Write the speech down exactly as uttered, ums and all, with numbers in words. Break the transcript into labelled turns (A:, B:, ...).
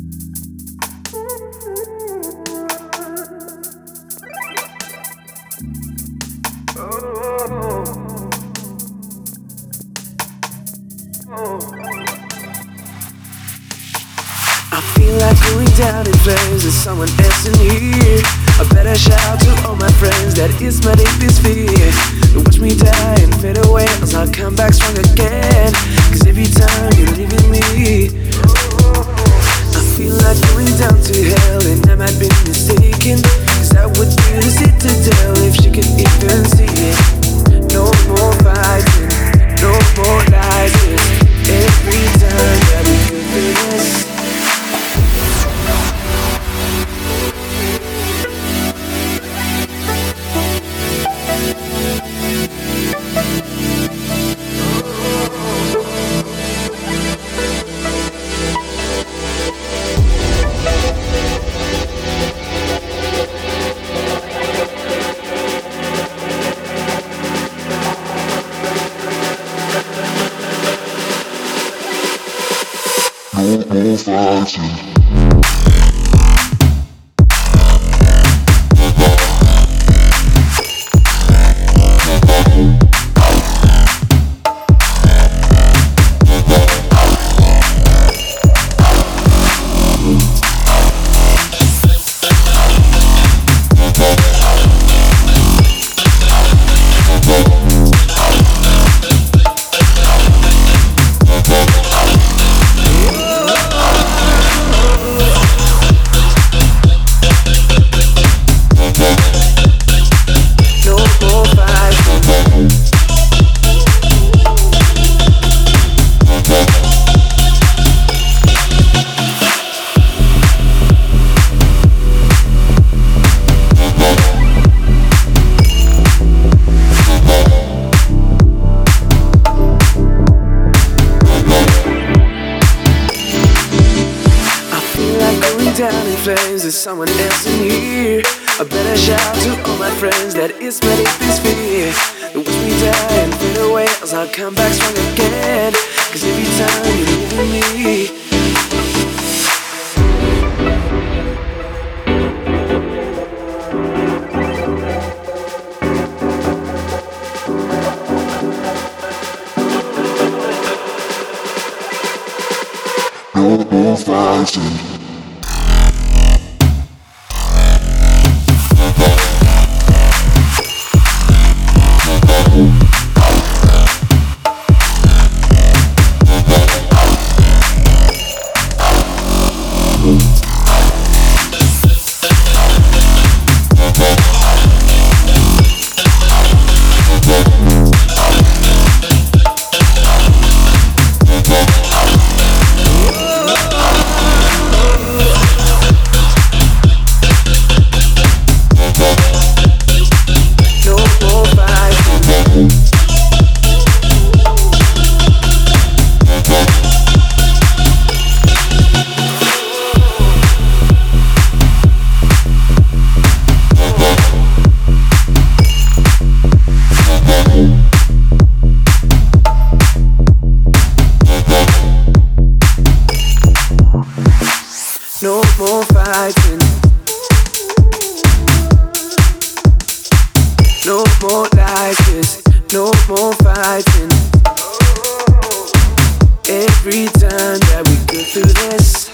A: I feel like going down in flames with someone else in here. I better shout to all my friends that it's my deepest fear. They watch me die and fade away as I come back strong again. Cause every time you're leaving me, I feel like going down to hell and I might be mistaken. Cause I would be the citadel if she could even see it. No more fighting, no more lies. Every time that we do this,
B: fighting.
A: down in flames with someone else in here. I better shout to all my friends that it's my deepest fear. They watch me die and fade away as I come back strong again. Cause every time you're leaving me,
B: no more fighting. No more fighting, no more lies, yes, no more fighting. Every time that we go through this,